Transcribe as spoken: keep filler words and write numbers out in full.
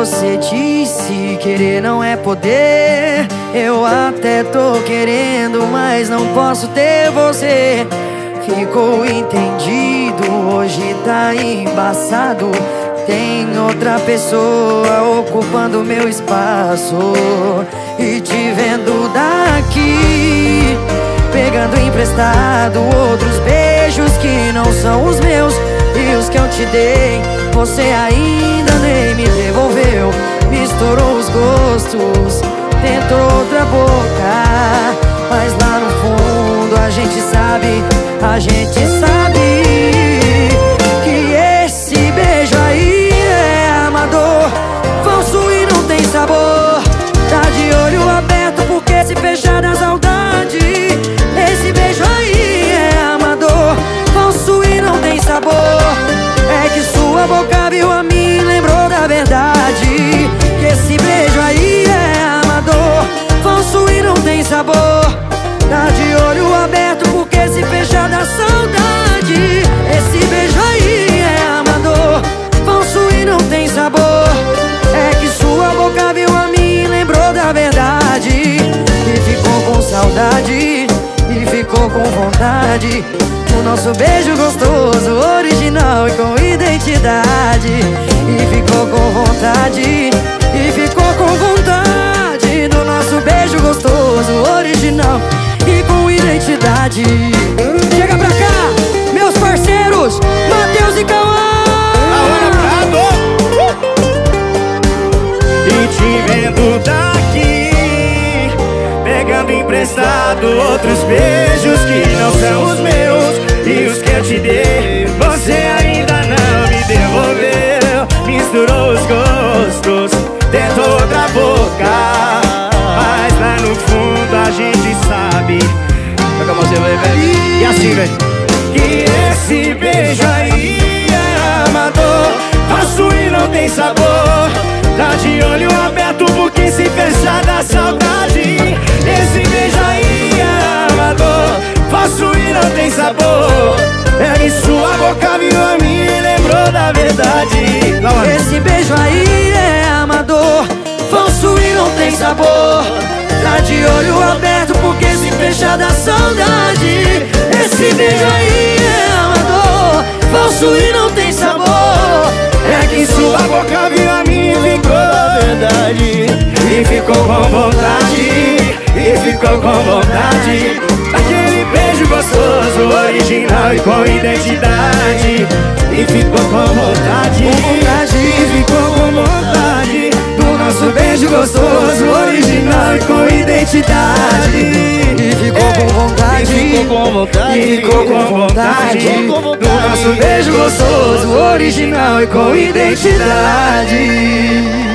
Você disse querer não é poder. Eu até tô querendo, mas não posso ter você. Ficou entendido, hoje tá embaçado. Tem outra pessoa ocupando meu espaço. E te vendo daqui, pegando emprestado outros beijos que não são os meus. E os que eu te dei, você ainda nem me devolveu. Misturou os gostos, tentou outra boca, mas lá no fundo a gente sabe, a gente sabe que esse beijo aí é amador, falso e não tem sabor. Tá de olho aberto porque se fechar da saudade. Esse beijo aí é amador, falso e não tem sabor. É que sua boca viu a mim, lembrou da verdade. Que esse beijo aí é amador, falso e não tem sabor. Tá de olho aberto porque se fechar da saudade. Esse beijo aí é amador, falso e não tem sabor. É que sua boca viu a mim, lembrou da verdade. E ficou com saudade, e ficou com vontade. O nosso beijo gostoso, original e com identidade. E ficou com vontade, e ficou com vontade. Do nosso beijo gostoso, original e com identidade. Chega pra cá, meus parceiros, Matheus e Cauã. E te vendo daqui, pegando emprestado outros beijos que não são os meus. E os que eu te dei, você ainda não me devolveu. Misturou os gostos, tentou outra boca, mas lá no fundo a gente sabe. Toca a mãozinha, velho. E assim, velho. Que esse beijo aí é amador, falso e não tem sabor. Tá de olho aberto porque se fechar da saudade. Esse beijo aí é amador, falso e não tem sabor. É que sua boca viu a mim e lembrou da verdade. Esse beijo aí é amador, falso e não tem sabor. Tá de olho aberto porque se fechar da saudade. Esse beijo aí é amador, falso e não tem sabor. É que sua boca viu a mim e ficou da verdade. E ficou com vontade, e ficou com vontade. Aquele beijo gostoso, original e com identidade. E ficou com vontade, e ficou com vontade. Do nosso beijo gostoso, original e com identidade. E ficou com vontade, e ficou com vontade, e ficou com vontade. Do nosso beijo gostoso, original e com identidade.